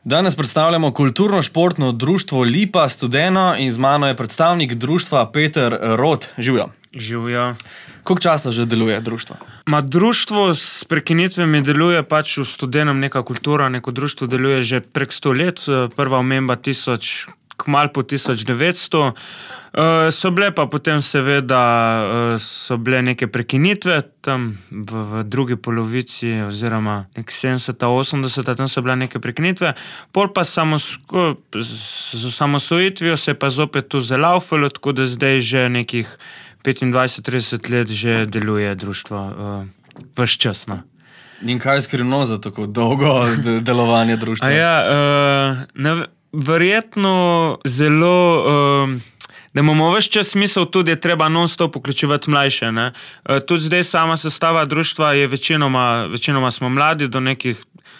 Danes predstavljamo kulturno-športno društvo Lipa Studeno in z mano je predstavnik društva Peter Rot. Živjo. Živjo. Koliko časa že deluje društvo? Društvo s prekinitvami deluje pač v Studenem neka kultura, neko društvo deluje že prek 100 let, prva omemba kmalu po 1900. So bile pa potem seveda so bile neke prekinitve tam v drugi polovici oziroma nek 70. 80. tam so bile neke prekinitve. Pol pa z osamosvojitvijo se je pa zopet tu zalaufalo, tako da zdaj že nekih 25-30 let že deluje društvo ves čas. No. In kaj je skrivno za tako dolgo delovanje društva? Verjetno zelo, da imamo ves čas smisel tudi, je treba non-stop vključevati mlajše. Ne? Tudi zdaj sama sestava društva je večinoma smo mladi do nekih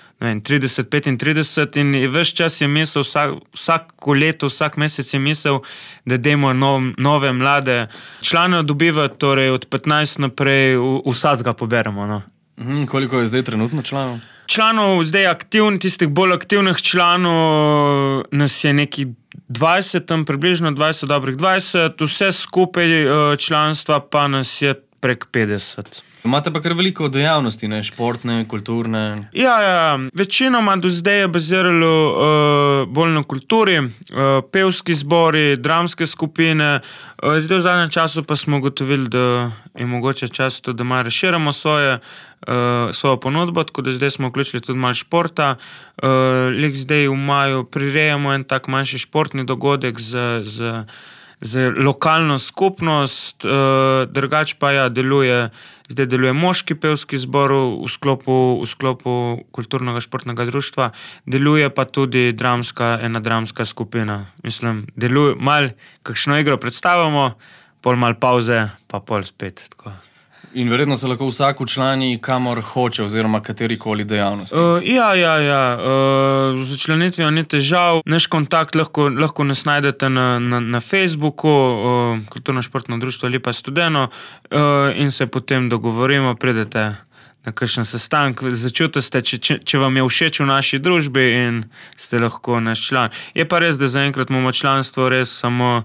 30-35 in ves čas je misel, vsako leto, vsak mesec je misel, da dajmo nove mlade člane dobivati, torej od 15 naprej vsakega poberemo. No. Koliko je zdaj trenutno članov? Članov zdaj tistih bolj aktivnih članov nas je nekih 20, tam približno 20, dobrih 20, vse skupaj članstva pa nas je prek 50. Imate pa kar veliko dejavnosti, ne? Športne, kulturne. Ja, večinoma do zdaj je baziralo bolj na kulturi, pevski zbori, dramske skupine. Zdaj v zadnjem času pa smo ugotovili, da je mogoče čas tudi, da malo razširimo svojo ponudbo, tako da zdaj smo vključili tudi malo športa. Zdaj v maju prirejamo en tak manjši športni dogodek z lokalno skupnost, drugače pa zdaj deluje moški pevski zbor v sklopu kulturnega športnega društva, deluje pa tudi ena dramska skupina. Mislim, deluje malo, kakšno igro predstavljamo, pol malo pauze, pa pol spet. Tako. In verjetno se lahko vsak včlani kamor hoče oziroma katerikoli dejavnosti. Ja. Z včlanitvijo ni težav. Naš kontakt lahko nas najdete na Facebooku, Kulturno-športno društvo Lipa Studeno, in se potem dogovorimo, pridete na kakšen sestanek, začutite, če vam je všeč v naši družbi in ste lahko naš član. Je pa res, da zaenkrat imamo članstvo res samo...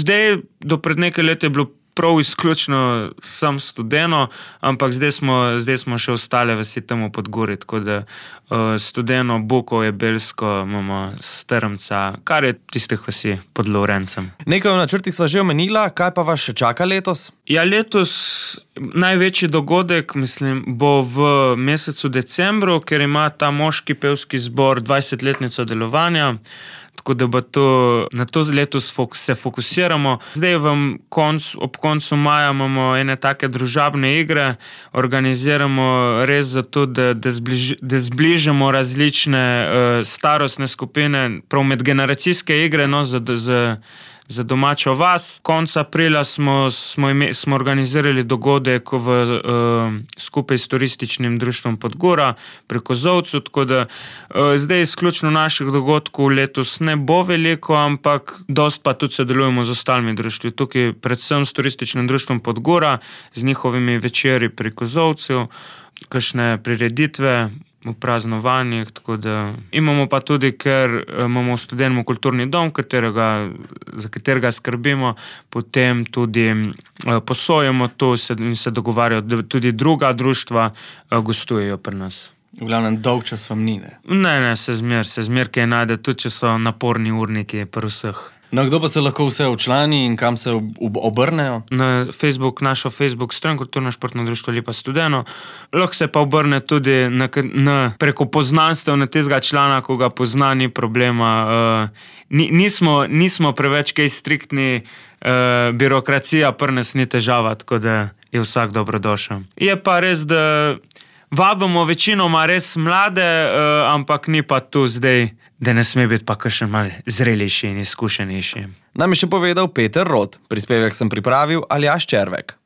Do pred nekaj let je bilo prav izključno sam Studeno, ampak zdaj smo še ostale vasi temu Podgori, tako da Studeno, Bukovje, Belsko, imamo Strmca, kar je tistih vasi pod Lovrencem. Nekaj v načrtih sva že omenila, kaj pa vas še čaka letos? Ja, letos največji dogodek, mislim, bo v mesecu decembru, ker ima ta moški pevski zbor 20-letnico delovanja. Tako da na to letos se fokusiramo. Zdaj ob koncu maja imamo ene take družabne igre, organiziramo res zato, da zbližamo različne starostne skupine, prav medgeneracijske igre, no, za domačo vas. Konec aprila smo organizirali dogodek skupaj s turističnim društvom Podgora pri Kozolcu, tako da zdaj izključno naših dogodkov letos ne bo veliko, ampak dost pa tudi sodelujemo z ostalimi društvi. Tukaj predvsem s turističnim društvom Podgora, z njihovimi večeri pri Kozolcu, kakšne prireditve v praznovanjih, tako da imamo pa tudi, ker imamo v Studenem kulturni dom, za katerega skrbimo, potem tudi posojamo to in se dogovarjajo, da tudi druga društva gostujejo pri nas. V glavnem, dolg čas vam ni, ne? Ne, se zmer kaj najde, tudi če so naporni urniki pri vseh. No, kdo pa se lahko vse včlani in kam se obrnejo? Na našo Facebook stran Kulturno-športno društvo Lipa Studeno. Lahko se pa obrne tudi preko poznanstev na tistega člana, ko ga pozna, ni problema. Nismo preveč kaj striktni, birokracija pri nas ni težava, tako da je vsak dobrodošel. Je pa res, da vabimo večinoma res mlade, ampak ni pa tu zdaj, da ne sme biti pa kakšen malo zrelejši in izkušenejši. Nam je še povedal Peter Rot. Prispevek sem pripravil Aljaž Červek.